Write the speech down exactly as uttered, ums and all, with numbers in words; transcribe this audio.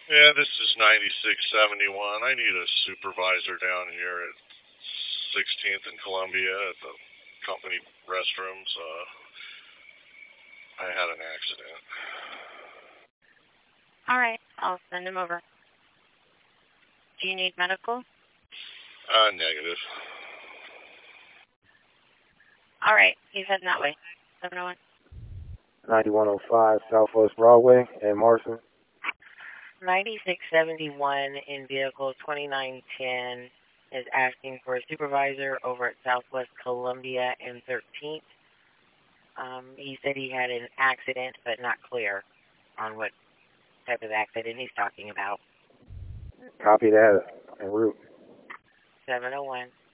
Yeah, this is ninety-six seventy-one. I need a supervisor down here at sixteenth and Columbia at the company restrooms. Uh, I had an accident. All right, I'll send him over. Do you need medical? Uh, negative. All right, he's heading that way. seven oh one. ninety-one oh five Southwest Broadway in Marshall. ninety-six seventy-one in vehicle twenty-nine ten is asking for a supervisor over at Southwest Columbia and thirteenth. Um, he said he had an accident, but not clear on what type of accident he's talking about. Copy that. En route. seven oh one.